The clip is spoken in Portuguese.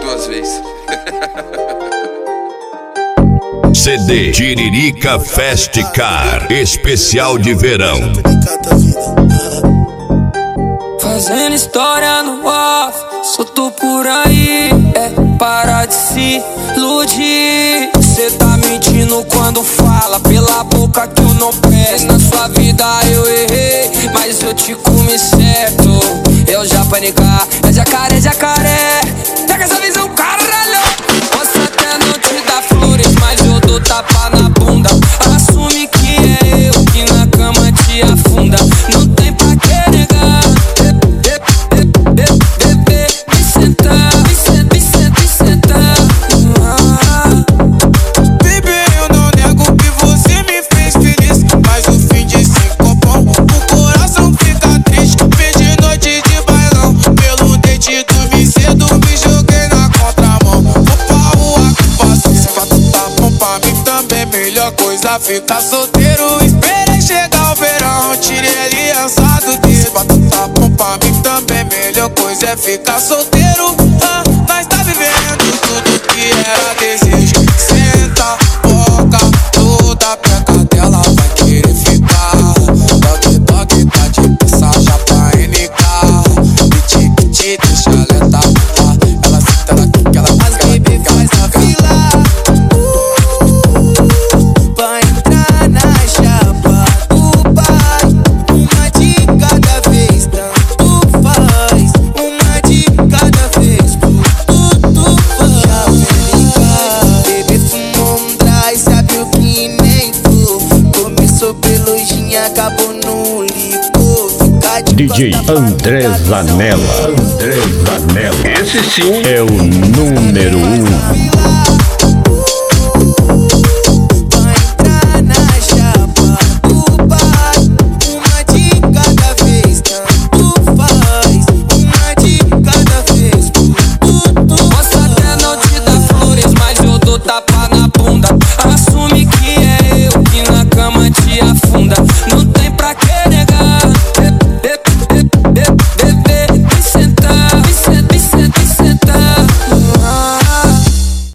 duas vezes. CD Tiririca Fest Car especial de verão. Fazendo história no off, solto por aí. É para de se iludir. Cê tá mentindo quando fala pela boca que eu não peço. Na sua vida eu errei, mas eu te comi certo. Eu já panicar, é jacaré, jacaré. Pega essa visão, caralho. Posso até não te dar flores, mas eu dou tapa na bunda. Assume que é eu que na cama te afunda. Não tem pra que negar. Me sentar. Baby, eu não nego que você me fez feliz, mas o fim de 5 bom, o coração fica triste. Perdi noite de bailão, pelo dente dormi cedo, me joguei na contramão. Vou pra rua que passo, se fato tá bom pra mim também. Melhor coisa ficar solteiro, esperei chegar o verão, tirei a aliança do dedo. Se fato tá bom pra mim também, melhor coisa é ficar solteiro. Nós tá vivendo tudo que era desejo. Senta, boca, toda peca dela vai querer ficar. Toque, toque, tá de passagem pra NK. Piti, piti, deixa ela tapar. Ela senta, ela quica, ela As baby faz a fila pra entrar na chapa do pai. Uma de cada vez, tanto faz. Uma de cada vez, tudo faz. Já vem bebê fumou um dry, sabe o que nem tu. Começou pelo gin, acabou no licor. Fica de DJ André Zanella. Esse sim é o número 1.